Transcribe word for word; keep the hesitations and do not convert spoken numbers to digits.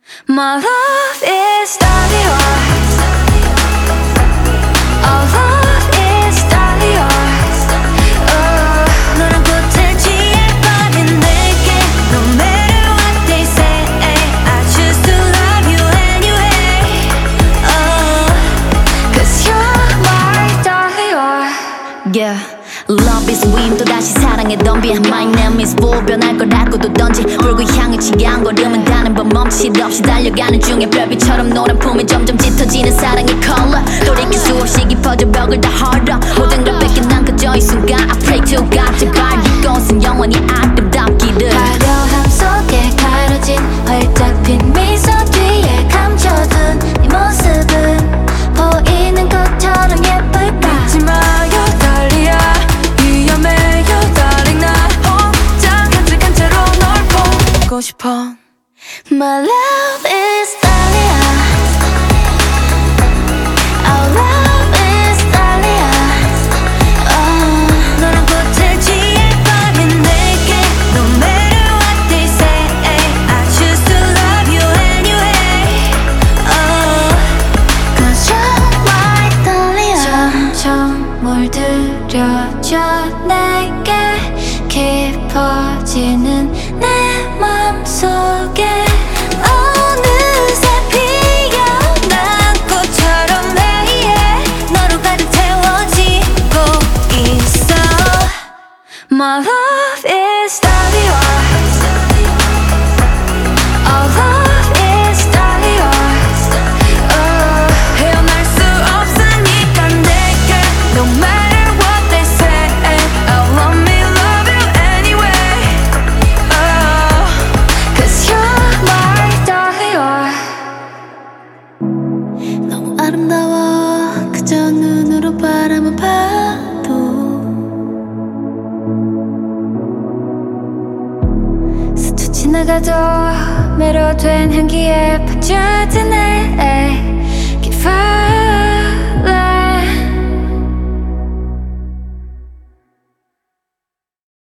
My love is darling yours. Our love is darling yours. Oh, 너랑 꽃을 취해버린 내게 No matter what they say I choose to love you anyway. Oh, cause you're my darling yours. Yeah, love is win 또다시 사랑에 덤비 My name is bull 변할 거라고도 던지 불고 향해 취한 걸음은 가는 법 멈칫 없이 달려가는 중에 별빛처럼 노란 품에 점점 짙어지는 사랑의 컬러 돌이킬 수 없이 깊어져 벽을 다 헐어 모든 걸 뺏긴 난 그저 이 순간 I pray to God 제발 이곳은 영원히 아름답기를 화려함 속에 가려진 활짝 핀 미소 뒤에 감춰둔 네 모습은 보이는 것처럼 예쁠까 믿지 마요 달리야 위험해요 darling 나 혼자 간직한 채로 널 보고 싶어 My love is darling Our love is darling oh, 너랑 꽃을 취해버린 내게 No matter what they say I choose to love you anyway oh, cause you're my darling 점점 물들여져 내게 깊어지는 내 맘속에 어느새 피어난 꽃처럼 매일 너로 가득 채워지고 있어 My love is darling yours. Our love is darling yours. Oh, 헤어날 수 없으니까 내게 No matter what they say I want me love you anyway oh, cause you're my darling yours. 너무 아름다워 그저 눈으로 바라만 봐도 스쳐 지나가도 매료된 향기에 빠져드네